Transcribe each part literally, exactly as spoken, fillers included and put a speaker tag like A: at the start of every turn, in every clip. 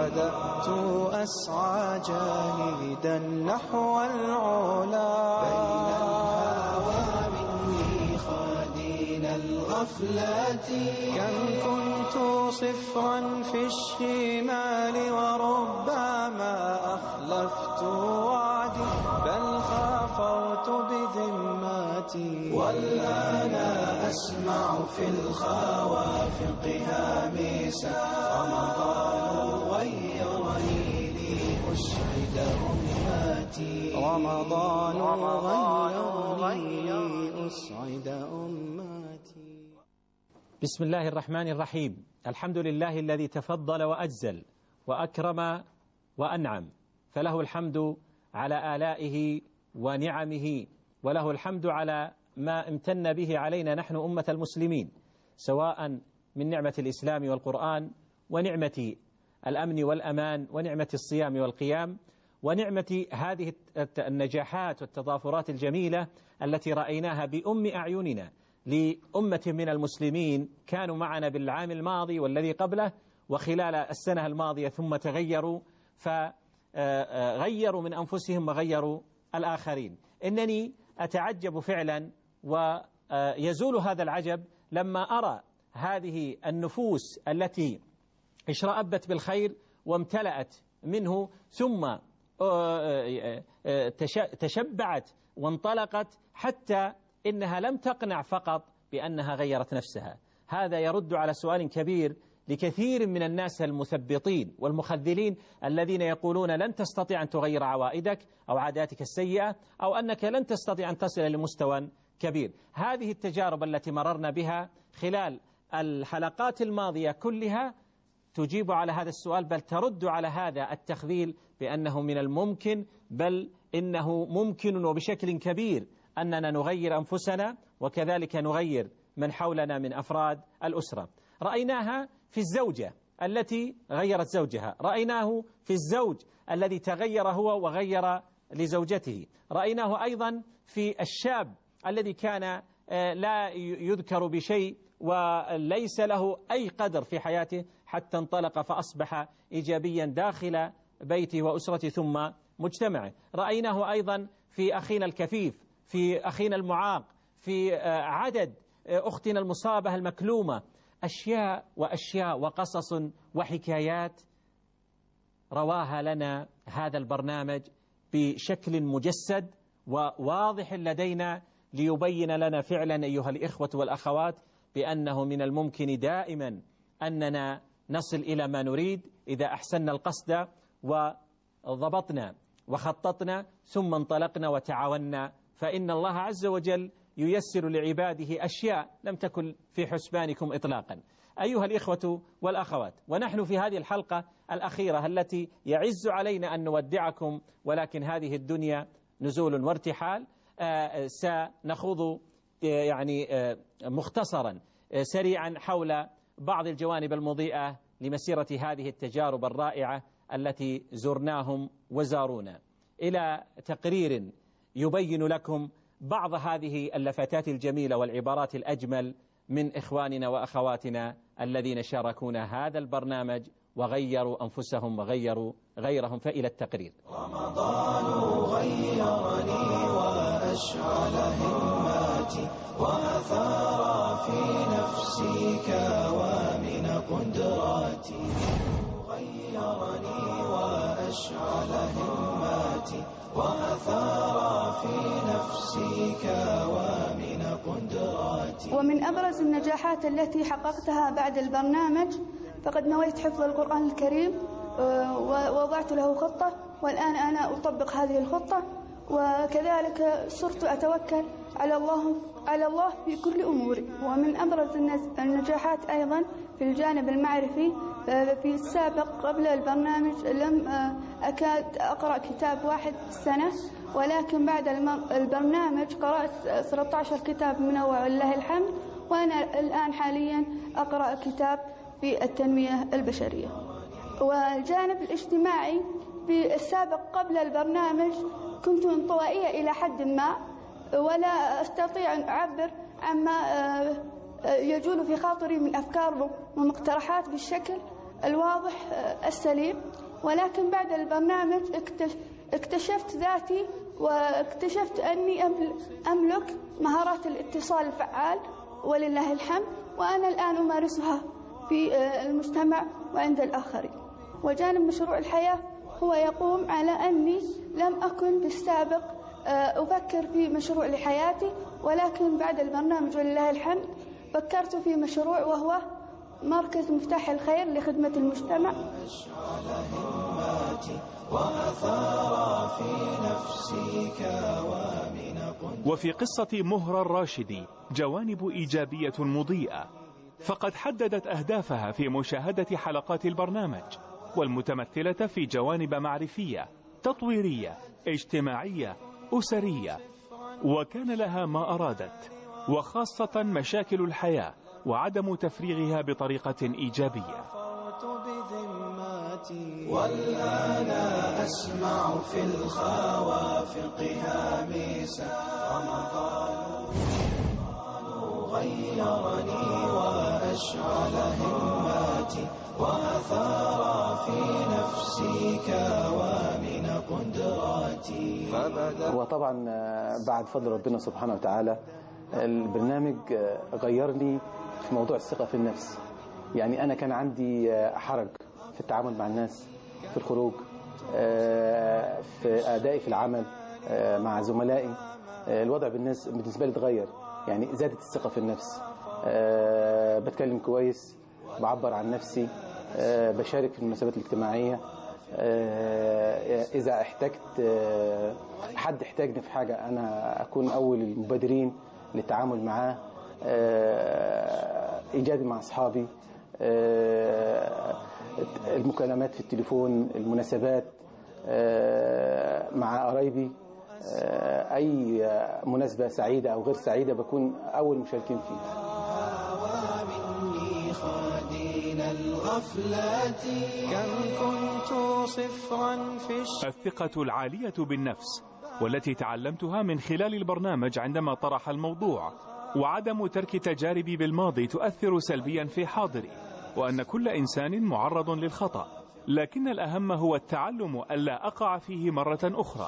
A: بدأت أسعى جاهدا نحو العلا بين الهوى مني خادين الغفلات كم كنت صفرا في الشمال وربما أخلفت وعدي بل خافرت بذماتي والآن أسمع في الخوافق هامسا رمضان غيرني لأسعد أمتي رمضان غيرني لأسعد أمتي.
B: بسم الله الرحمن الرحيم. الحمد لله الذي تفضل وأجزل وأكرم وأنعم، فله الحمد على آلائه ونعمه، وله الحمد على ما امتن به علينا نحن أمة المسلمين، سواء من نعمة الإسلام والقرآن، ونعمة الأمن والأمان، ونعمة الصيام والقيام، ونعمة هذه النجاحات والتضافرات الجميلة التي رأيناها بأم أعيننا لأمة من المسلمين كانوا معنا بالعام الماضي والذي قبله وخلال السنة الماضية، ثم تغيروا فغيروا من أنفسهم وغيروا الآخرين. إنني أتعجب فعلا، ويزول هذا العجب لما أرى هذه النفوس التي اشرأبت بالخير وامتلأت منه، ثم تشبعت وانطلقت حتى إنها لم تقنع فقط بأنها غيرت نفسها. هذا يرد على سؤال كبير لكثير من الناس المثبطين والمخذلين الذين يقولون لن تستطيع أن تغير عوائدك أو عاداتك السيئة، أو أنك لن تستطيع أن تصل لمستوى كبير. هذه التجارب التي مررنا بها خلال الحلقات الماضية كلها تجيب على هذا السؤال، بل ترد على هذا التخذيل بأنه من الممكن، بل إنه ممكن وبشكل كبير أننا نغير أنفسنا، وكذلك نغير من حولنا من أفراد الأسرة. رأيناها في الزوجة التي غيرت زوجها، رأيناه في الزوج الذي تغير هو وغير لزوجته، رأيناه أيضا في الشاب الذي كان لا يذكر بشيء وليس له أي قدر في حياته حتى انطلق فأصبح إيجابيا داخل بيته وأسرته ثم مجتمعه. رأيناه أيضا في أخينا الكفيف، في أخينا المعاق، في عدد أختنا المصابة المكلومة، أشياء وأشياء وقصص وحكايات رواها لنا هذا البرنامج بشكل مجسد وواضح لدينا ليبين لنا فعلا أيها الإخوة والأخوات بأنه من الممكن دائما أننا نصل إلى ما نريد إذا أحسننا القصد وضبطنا وخططنا ثم انطلقنا وتعاوننا، فإن الله عز وجل ييسر لعباده أشياء لم تكن في حسبانكم إطلاقا. أيها الإخوة والأخوات، ونحن في هذه الحلقة الأخيرة التي يعز علينا أن نودعكم، ولكن هذه الدنيا نزول وارتحال، آه سنخوض آه يعني آه مختصرا آه سريعا حول بعض الجوانب المضيئة لمسيرة هذه التجارب الرائعة التي زرناهم وزارونا، إلى تقرير يبين لكم بعض هذه اللفتات الجميلة والعبارات الأجمل من إخواننا وأخواتنا الذين شاركونا هذا البرنامج وغيروا أنفسهم وغيروا غيرهم. فإلى التقرير.
A: رمضان غيرني وأشعل هماتي وأثار في نفسي كوامن قدراتي، غيرني وأشعل هماتي وأثار في نفسي كوامن قدراتي.
C: ومن أبرز النجاحات التي حققتها بعد البرنامج فقد نويت حفظ القرآن الكريم ووضعت له خطة، والآن أنا أطبق هذه الخطة، وكذلك صرت أتوكل على الله على الله في كل أموري. ومن أبرز النجاحات أيضا في الجانب المعرفي، في السابق قبل البرنامج لم أكاد أقرأ كتاب واحد في السنة، ولكن بعد البرنامج قرأت ثلاثة عشر كتاب منه ولله الحمد، وأنا الآن حاليا أقرأ كتاب في التنمية البشرية. والجانب الاجتماعي في السابق قبل البرنامج كنت انطوائية إلى حد ما، ولا أستطيع أن أعبر عما يجول في خاطري من أفكار ومقترحات بالشكل الواضح السليم، ولكن بعد البرنامج اكتشفت ذاتي واكتشفت أني أملك مهارات الاتصال الفعال ولله الحمد، وأنا الآن أمارسها في المجتمع وعند الآخرين. وجانب مشروع الحياة هو يقوم على أني لم أكن بالسابق أفكر في مشروع لحياتي، ولكن بعد البرنامج ولله الحمد فكرت في مشروع وهو مركز مفتاح الخير لخدمة المجتمع.
D: وفي قصة مهرة الراشدي جوانب إيجابية مضيئة، فقد حددت أهدافها في مشاهدة حلقات البرنامج، والمتمثلة في جوانب معرفية، تطويرية، اجتماعية، أسرية، وكان لها ما أرادت، وخاصة مشاكل الحياة وعدم تفريغها بطريقة إيجابية.
A: والآن أسمع في الخوافق هامسا رمضان غيرني وأشعل هماتي وأثار في نفسي كوامن قدراتي.
E: وطبعا بعد فضل ربنا سبحانه وتعالى البرنامج غيرني في موضوع الثقة في النفس. يعني أنا كان عندي حرج في التعامل مع الناس، في الخروج، في أدائي في العمل مع زملائي. الوضع بالنسبة لي اتغير، يعني زادت الثقة في النفس. بتكلم كويس، بعبر عن نفسي، بشارك في المناسبات الاجتماعية. إذا احتجت حد احتاجني في حاجة أنا أكون أول المبادرين للتعامل معاه. إيجابي مع أصحابي، المكالمات في التليفون، المناسبات مع قرايبي، أي مناسبة سعيدة أو غير سعيدة بكون أول مشاركين فيها.
D: الثقة العالية بالنفس والتي تعلمتها من خلال البرنامج عندما طرح الموضوع، وعدم ترك تجاربي بالماضي تؤثر سلبيا في حاضري، وأن كل إنسان معرض للخطأ، لكن الأهم هو التعلم ألا أقع فيه مرة أخرى.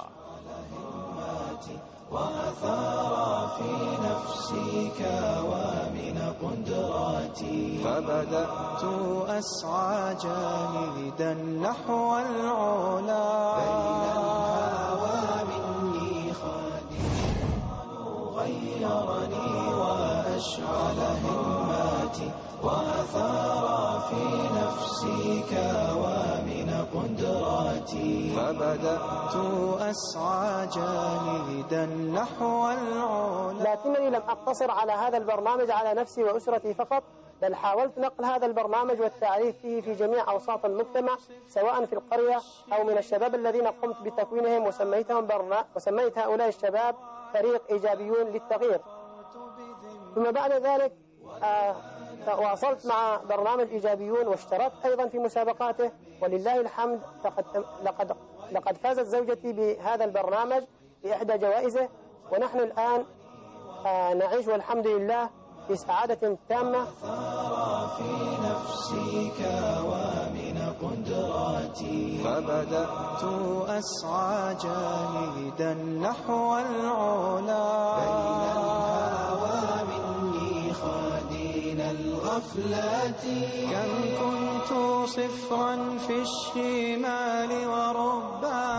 A: وأثار في نفسي كوامن قدراتي، فبدأت أسعى جاهدا نحو العلا. بين الهوى مني خادم غيرني وأشعل هماتي وأثار في نفسي كوامن قدراتي، فبدأت أسعى جاهدا نحو العلا.
F: لكنني لم أقتصر على هذا البرنامج على نفسي وأسرتي فقط، بل حاولت نقل هذا البرنامج والتعريف فيه في جميع أوساط المجتمع، سواء في القرية أو من الشباب الذين قمت بتكوينهم وسميتهم برنا وسميت هؤلاء الشباب فريق إيجابيون للتغيير. ثم بعد ذلك آه واصلت مع برنامج إيجابيون واشتركت أيضا في مسابقاته، ولله الحمد لقد لقد لقد فازت زوجتي بهذا البرنامج بإحدى جوائزه، ونحن الآن آه نعيش والحمد لله في سعادة تامة.
A: في نفسي كوامن قدراتي، فبدأت أسعى جاهدا نحو العلا. بين الهوى مني خادين الغفلات، كم كنت صفرا في الشمال وربما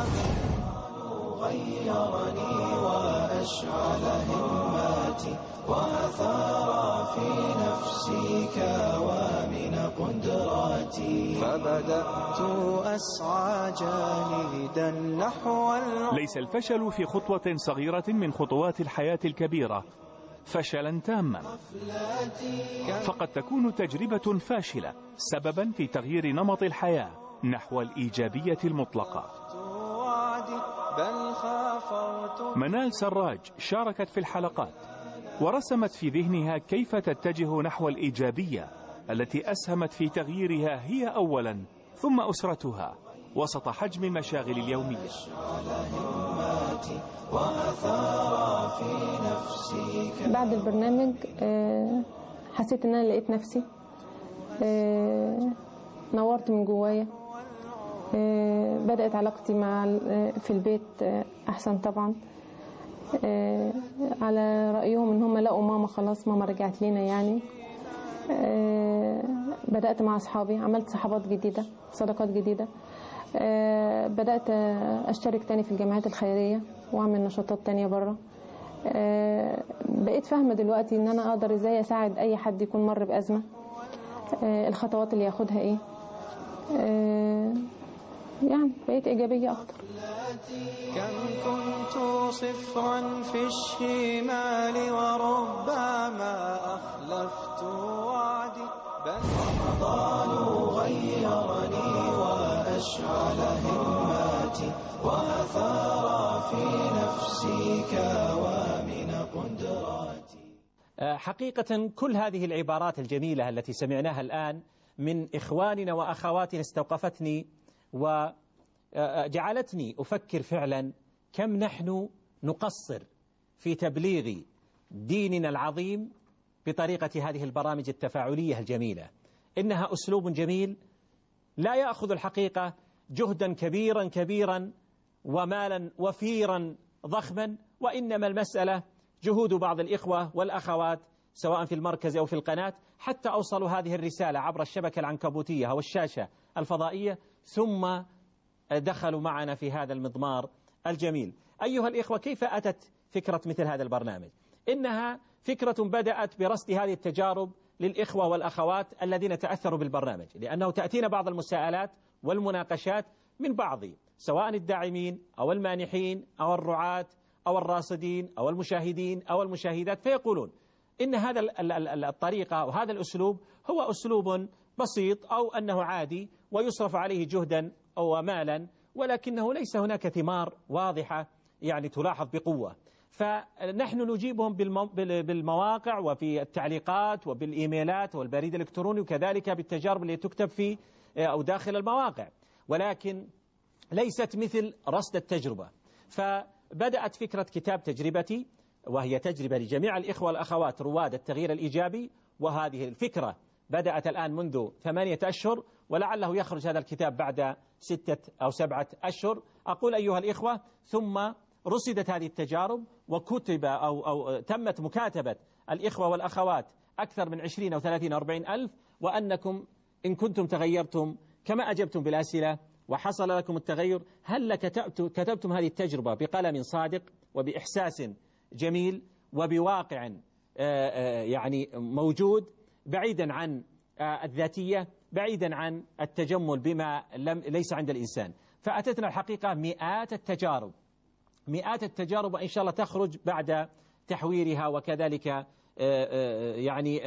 A: غيرني وأشعل هماتي وأثار في نفسي كوامن قدراتي، فبدأت أسعى جاهدا نحو العلا.
D: ليس الفشل في خطوة صغيرة من خطوات الحياة الكبيرة فشلا تاما، فقد تكون تجربة فاشلة سببا في تغيير نمط الحياة نحو الإيجابية المطلقة. منال سراج شاركت في الحلقات ورسمت في ذهنها كيف تتجه نحو الإيجابية التي أسهمت في تغييرها هي أولا ثم أسرتها وسط حجم المشاغل اليومية.
G: بعد البرنامج حسيت ان انا لقيت نفسي، نورت من جوايا. بدأت علاقتي مع في البيت أحسن طبعا. على رأيهم إن هم لقوا ماما خلاص، ماما رجعت لنا يعني. بدأت مع أصحابي، عملت صحابات جديدة، صداقات جديدة. بدأت أشترك تاني في الجمعيات الخيرية وأعمل نشاطات تانية بره. بقيت فاهمة دلوقتي إن أنا أقدر إزاي أساعد أي حد يكون مر بأزمة، الخطوات اللي ياخدها إيه. يعني بقيت إيجابية أكتر.
A: كم كنت صفرا في الشمال وربما أخلفت وعدي، بل رمضان غيرني وأشعل هماتي وأثار في نفسي كوامن قدراتي.
B: حقيقة كل هذه العبارات الجميلة التي سمعناها الآن من إخواننا وأخواتنا استوقفتني وجعلتني أفكر فعلا كم نحن نقصر في تبليغ ديننا العظيم بطريقة هذه البرامج التفاعلية الجميلة. إنها أسلوب جميل لا يأخذ الحقيقة جهدا كبيرا كبيرا ومالا وفيرا ضخما، وإنما المسألة جهود بعض الإخوة والأخوات سواء في المركز أو في القناة حتى أوصلوا هذه الرسالة عبر الشبكة العنكبوتية أو الشاشة الفضائية، ثم دخلوا معنا في هذا المضمار الجميل. أيها الإخوة، كيف أتت فكرة مثل هذا البرنامج؟ إنها فكرة بدأت برصد هذه التجارب للإخوة والأخوات الذين تأثروا بالبرنامج، لأنه تأتينا بعض المساءلات والمناقشات من بعض سواء الداعمين أو المانحين أو الرعاة أو الراصدين أو المشاهدين أو المشاهدات، فيقولون إن هذا الطريقة وهذا الأسلوب هو أسلوب بسيط أو أنه عادي ويصرف عليه جهدا أو مالا، ولكنه ليس هناك ثمار واضحة يعني تلاحظ بقوة. فنحن نجيبهم بالمواقع وفي التعليقات وبالإيميلات والبريد الإلكتروني وكذلك بالتجارب اللي تكتب في أو داخل المواقع، ولكن ليست مثل رصد التجربة. فبدأت فكرة كتاب تجربتي، وهي تجربة لجميع الإخوة والأخوات رواد التغيير الإيجابي، وهذه الفكرة بدأت الآن منذ ثمانية أشهر، ولعله يخرج هذا الكتاب بعد ستة أو سبعة أشهر. أقول أيها الإخوة، ثم رصدت هذه التجارب وكتب أو, أو تمت مكاتبة الإخوة والأخوات أكثر من عشرين أو ثلاثين أو أربعين ألف، وأنكم إن كنتم تغيرتم كما أجبتم بالأسئلة وحصل لكم التغير، هل كتبتم هذه التجربة بقلم صادق وبإحساس جميل وبواقع يعني موجود، بعيدا عن الذاتية، بعيدا عن التجمل بما لم ليس عند الإنسان. فأتتنا الحقيقة مئات التجارب مئات التجارب وإن شاء الله تخرج بعد تحويرها وكذلك يعني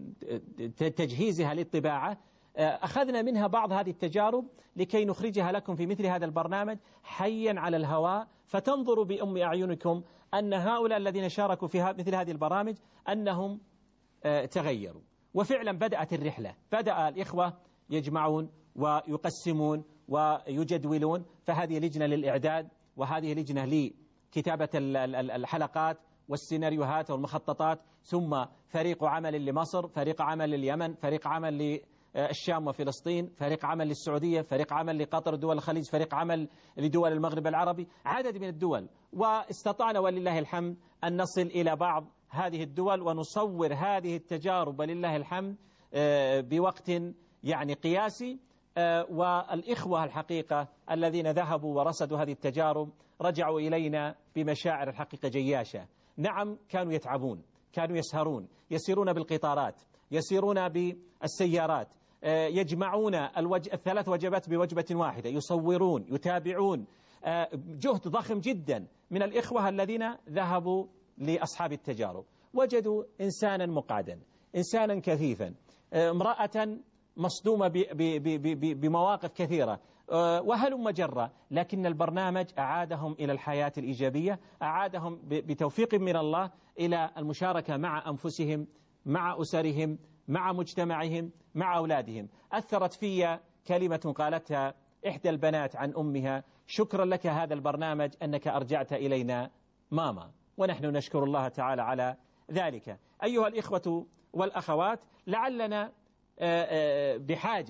B: تجهيزها للطباعة. أخذنا منها بعض هذه التجارب لكي نخرجها لكم في مثل هذا البرنامج حيا على الهواء، فتنظروا بأم أعينكم أن هؤلاء الذين شاركوا في مثل هذه البرامج أنهم تغيروا. وفعلا بدأت الرحلة، بدأ الإخوة يجمعون ويقسمون ويجدولون، فهذه لجنة للإعداد، وهذه لجنة لكتابة الحلقات والسيناريوهات والمخططات، ثم فريق عمل لمصر، فريق عمل لليمن، فريق عمل للشام وفلسطين، فريق عمل للسعودية، فريق عمل لقطر دول الخليج، فريق عمل لدول المغرب العربي، عدد من الدول. واستطعنا ولله الحمد أن نصل إلى بعض هذه الدول ونصور هذه التجارب ولله الحمد بوقت يعني قياسي. والإخوة الحقيقة الذين ذهبوا ورصدوا هذه التجارب رجعوا إلينا بمشاعر الحقيقة جياشة. نعم، كانوا يتعبون، كانوا يسهرون، يسيرون بالقطارات، يسيرون بالسيارات، يجمعون الوج... الثلاث وجبات بوجبة واحدة، يصورون، يتابعون، جهد ضخم جدا من الإخوة الذين ذهبوا لأصحاب التجارب. وجدوا إنسانا مقعدا، إنسانا كثيفا، امرأة مصدومة بمواقف كثيرة، وهلم جرة، لكن البرنامج أعادهم إلى الحياة الإيجابية، أعادهم بتوفيق من الله إلى المشاركة مع أنفسهم، مع أسرهم، مع مجتمعهم، مع أولادهم. أثرت في كلمة قالتها إحدى البنات عن أمها: شكرا لك هذا البرنامج أنك أرجعت إلينا ماما. ونحن نشكر الله تعالى على ذلك. أيها الإخوة والأخوات، لعلنا بحاجة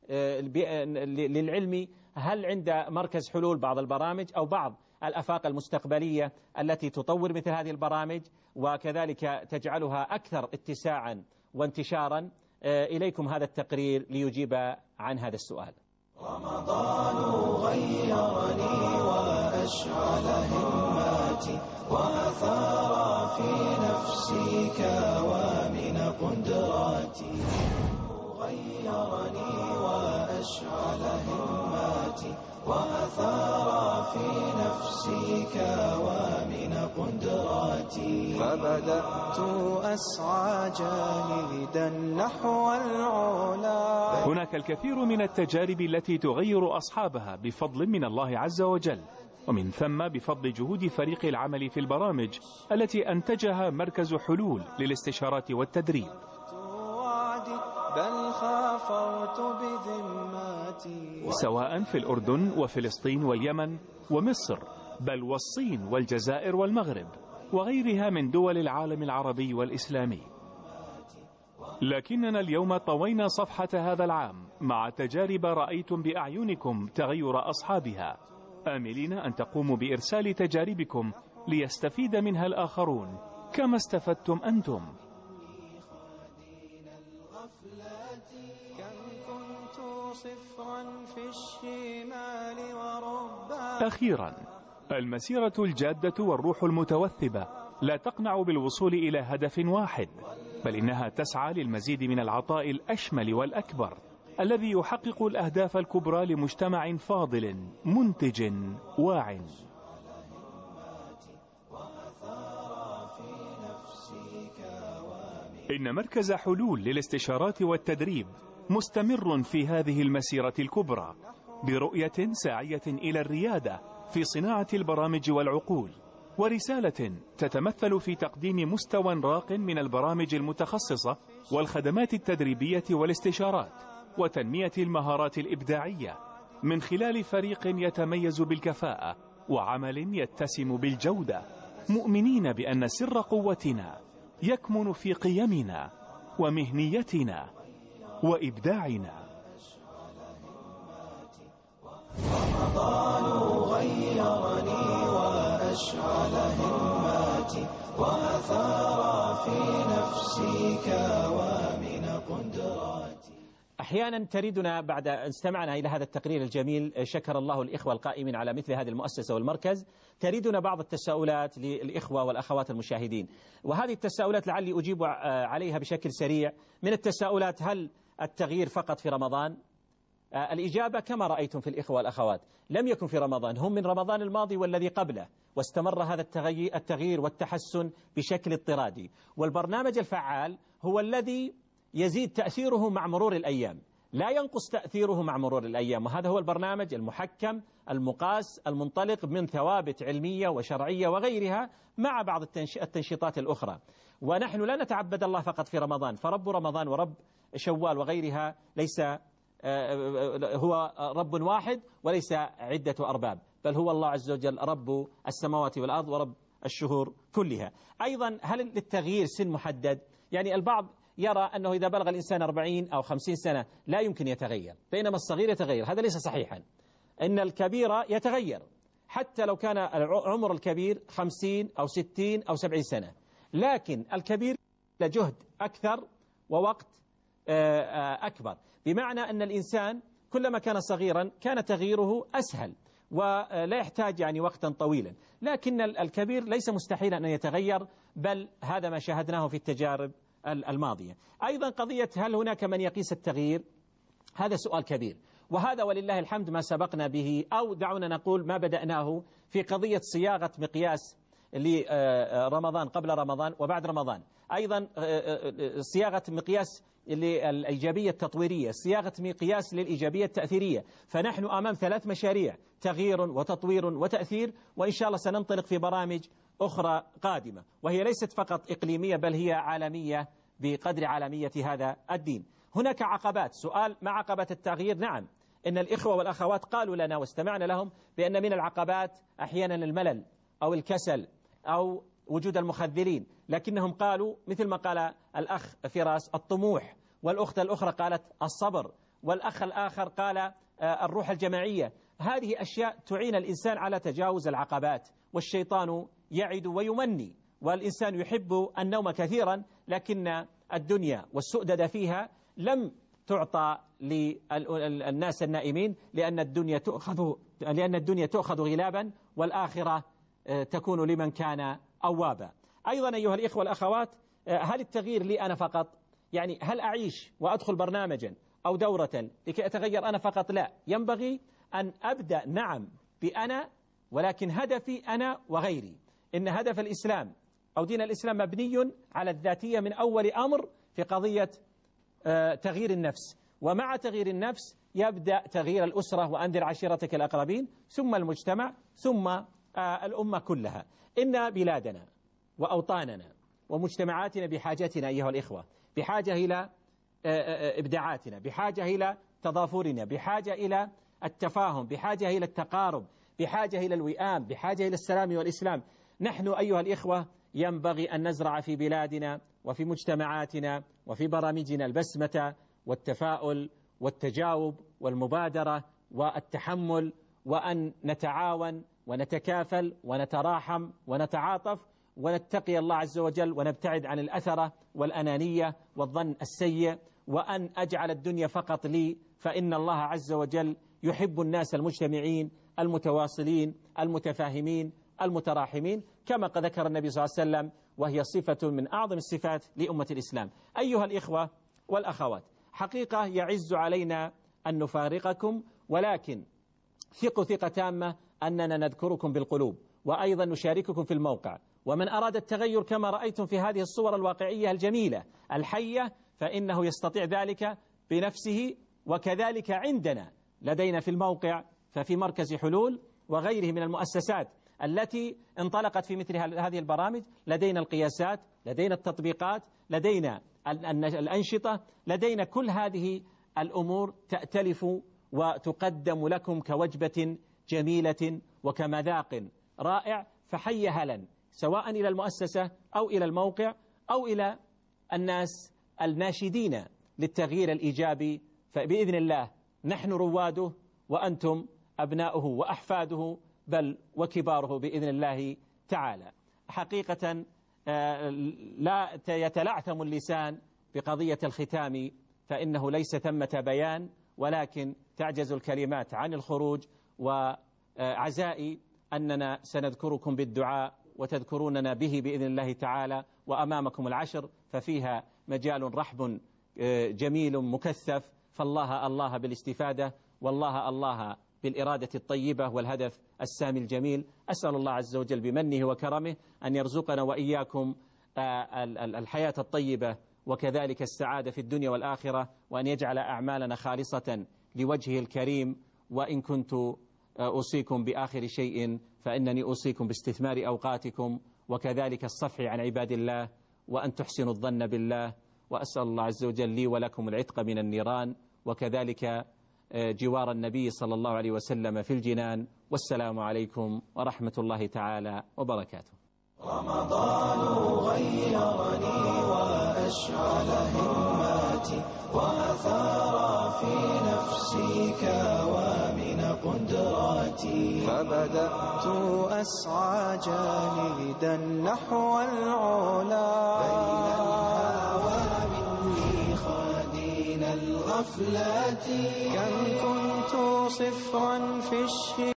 B: للعلم هل عند مركز حلول بعض البرامج أو بعض الأفاق المستقبلية التي تطور مثل هذه البرامج وكذلك تجعلها أكثر اتساعا وانتشارا؟ إليكم هذا التقرير ليجيب عن هذا السؤال.
A: رمضان غيرني وأشعل هماتي وأثار في نفسي كوامن قدراتي. غيرني وأشعل هماتي وأثار في نفسي كوامن قدراتي. فبدأت أسعى جاهدا نحو العلا.
D: هناك الكثير من التجارب التي تغير أصحابها بفضل من الله عز وجل، ومن ثم بفضل جهود فريق العمل في البرامج التي أنتجها مركز حلول للاستشارات والتدريب.
A: بل خافرت بذماتي
D: سواء في الأردن وفلسطين واليمن ومصر، بل والصين والجزائر والمغرب وغيرها من دول العالم العربي والإسلامي. لكننا اليوم طوينا صفحة هذا العام مع تجارب رأيتم بأعينكم تغير أصحابها، آملين أن تقوموا بإرسال تجاربكم ليستفيد منها الآخرون كما استفدتم أنتم. أخيرا، المسيرة الجادة والروح المتوثبة لا تقنع بالوصول إلى هدف واحد، بل إنها تسعى للمزيد من العطاء الأشمل والأكبر الذي يحقق الأهداف الكبرى لمجتمع فاضل منتج واع. إن مركز حلول للاستشارات والتدريب مستمر في هذه المسيرة الكبرى برؤية ساعية إلى الريادة في صناعة البرامج والعقول، ورسالة تتمثل في تقديم مستوى راق من البرامج المتخصصة والخدمات التدريبية والاستشارات وتنمية المهارات الإبداعية من خلال فريق يتميز بالكفاءة وعمل يتسم بالجودة، مؤمنين بأن سر قوتنا يكمن في قيمنا ومهنيتنا وإبداعنا.
A: رمضان غيرني وأشعل هماتي وأثار في نفسي كوامن قدراتي.
B: أحيانا تريدنا بعد أن استمعنا إلى هذا التقرير الجميل، شكر الله الإخوة القائمين على مثل هذه المؤسسة والمركز، تريدنا بعض التساؤلات للإخوة والأخوات المشاهدين، وهذه التساؤلات لعلي أجيب عليها بشكل سريع. من التساؤلات: هل التغيير فقط في رمضان؟ الإجابة كما رأيتم في الإخوة والأخوات، لم يكن في رمضان، هم من رمضان الماضي والذي قبله، واستمر هذا التغيير والتحسن بشكل اضطرادي، والبرنامج الفعال هو الذي يزيد تأثيره مع مرور الأيام، لا ينقص تأثيره مع مرور الأيام، وهذا هو البرنامج المحكم المقاس المنطلق من ثوابت علمية وشرعية وغيرها مع بعض التنشيطات الأخرى. ونحن لا نتعبد الله فقط في رمضان، فرب رمضان ورب شوال وغيرها ليس هو رب واحد وليس عدة أرباب، بل هو الله عز وجل رب السماوات والأرض ورب الشهور كلها. أيضا هل للتغيير سن محدد؟ يعني البعض يرى أنه إذا بلغ الإنسان أربعين أو خمسين سنة لا يمكن يتغير، بينما الصغير يتغير. هذا ليس صحيحا، إن الكبير يتغير حتى لو كان عمر الكبير خمسين أو ستين أو سبعين سنة، لكن الكبير لجهد أكثر ووقت أكبر، بمعنى أن الإنسان كلما كان صغيرا كان تغييره أسهل ولا يحتاج يعني وقتا طويلا، لكن الكبير ليس مستحيلا أن يتغير، بل هذا ما شاهدناه في التجارب الماضية. أيضا قضية هل هناك من يقيس التغيير؟ هذا سؤال كبير، وهذا ولله الحمد ما سبقنا به، أو دعونا نقول ما بدأناه في قضية صياغة مقياس لرمضان قبل رمضان وبعد رمضان. أيضا صياغة مقياس للإيجابية التطويرية، صياغة مقياس للإيجابية التأثيرية. فنحن أمام ثلاث مشاريع: تغيير وتطوير وتأثير، وإن شاء الله سننطلق في برامج أخرى قادمة، وهي ليست فقط إقليمية بل هي عالمية بقدر عالمية هذا الدين. هناك عقبات. سؤال: ما عقبات التغيير؟ نعم، إن الإخوة والأخوات قالوا لنا واستمعنا لهم بأن من العقبات أحيانا الملل أو الكسل أو وجود المخذلين، لكنهم قالوا مثل ما قال الأخ فراس الطموح، والأخت الأخرى قالت الصبر، والأخ الآخر قال الروح الجماعية. هذه أشياء تعين الإنسان على تجاوز العقبات، والشيطان يعد ويمني، والإنسان يحب النوم كثيرا، لكن الدنيا والسؤدد فيها لم تعطى للناس النائمين، لأن الدنيا تؤخذ لأن الدنيا تؤخذ غلابا، والآخرة تكون لمن كان أوابا. أيضا أيها الإخوة والأخوات، هل التغيير لي أنا فقط؟ يعني هل أعيش وأدخل برنامجا أو دورة لكي أتغير أنا فقط؟ لا، ينبغي أن أبدأ نعم بأنا، ولكن هدفي أنا وغيري. إن هدف الإسلام أو دين الإسلام مبني على الذاتية من أول أمر في قضية تغيير النفس، ومع تغيير النفس يبدأ تغيير الأسرة، وأنذر عشيرتك الأقربين، ثم المجتمع، ثم الأمة كلها. إن بلادنا وأوطاننا ومجتمعاتنا بحاجتنا أيها الإخوة، بحاجة إلى إبداعاتنا، بحاجة إلى تضافرنا، بحاجة إلى التفاهم، بحاجة إلى التقارب، بحاجة إلى الوئام، بحاجة إلى السلام والإسلام. نحن أيها الإخوة ينبغي أن نزرع في بلادنا وفي مجتمعاتنا وفي برامجنا البسمة والتفاؤل والتجاوب والمبادرة والتحمل، وأن نتعاون ونتكافل ونتراحم ونتعاطف ونتقي الله عز وجل، ونبتعد عن الأثرة والأنانية والظن السيء، وأن أجعل الدنيا فقط لي، فإن الله عز وجل يحب الناس المجتمعين المتواصلين المتفاهمين المتراحمين، كما ذكر النبي صلى الله عليه وسلم، وهي صفة من أعظم الصفات لأمة الإسلام. أيها الإخوة والأخوات، حقيقة يعز علينا أن نفارقكم، ولكن ثقوا ثقة تامة أننا نذكركم بالقلوب، وأيضا نشارككم في الموقع. ومن أراد التغير كما رأيتم في هذه الصور الواقعية الجميلة الحية، فإنه يستطيع ذلك بنفسه. وكذلك عندنا لدينا في الموقع، ففي مركز حلول وغيره من المؤسسات التي انطلقت في مثل هذه البرامج، لدينا القياسات، لدينا التطبيقات، لدينا الأنشطة، لدينا كل هذه الأمور تأتلف وتقدم لكم كوجبة جميلة وكمذاق رائع. فحي هلا، سواء إلى المؤسسة أو إلى الموقع أو إلى الناس الناشدين للتغيير الإيجابي، فبإذن الله نحن رواده، وأنتم أبناؤه وأحفاده، بل وكباره بإذن الله تعالى. حقيقة لا يتلعثم اللسان بقضية الختام، فإنه ليس ثمة بيان، ولكن تعجز الكلمات عن الخروج. وعزائي أننا سنذكركم بالدعاء وتذكروننا به بإذن الله تعالى، وأمامكم العشر ففيها مجال رحب جميل مكثف، فالله الله بالاستفادة، والله الله بالإرادة الطيبة والهدف السامي الجميل. أسأل الله عز وجل بمنه وكرمه أن يرزقنا وإياكم الحياة الطيبة، وكذلك السعادة في الدنيا والآخرة، وأن يجعل أعمالنا خالصة لوجهه الكريم. وإن كنت أوصيكم بآخر شيء فإنني أوصيكم باستثمار أوقاتكم، وكذلك الصفح عن عباد الله، وأن تحسنوا الظن بالله. وأسأل الله عز وجل لي ولكم العتق من النيران، وكذلك جوار النبي صلى الله عليه وسلم في الجنان. والسلام عليكم ورحمة الله تعالى وبركاته.
A: رمضان غيرني وأشعل هماتي، وأثار في نفسي كوامن قدراتي، فبدأت أسعى جاهدا نحو العلا، بين الهوى مني خادين الغفلات، كم كنت صفرا في الشيء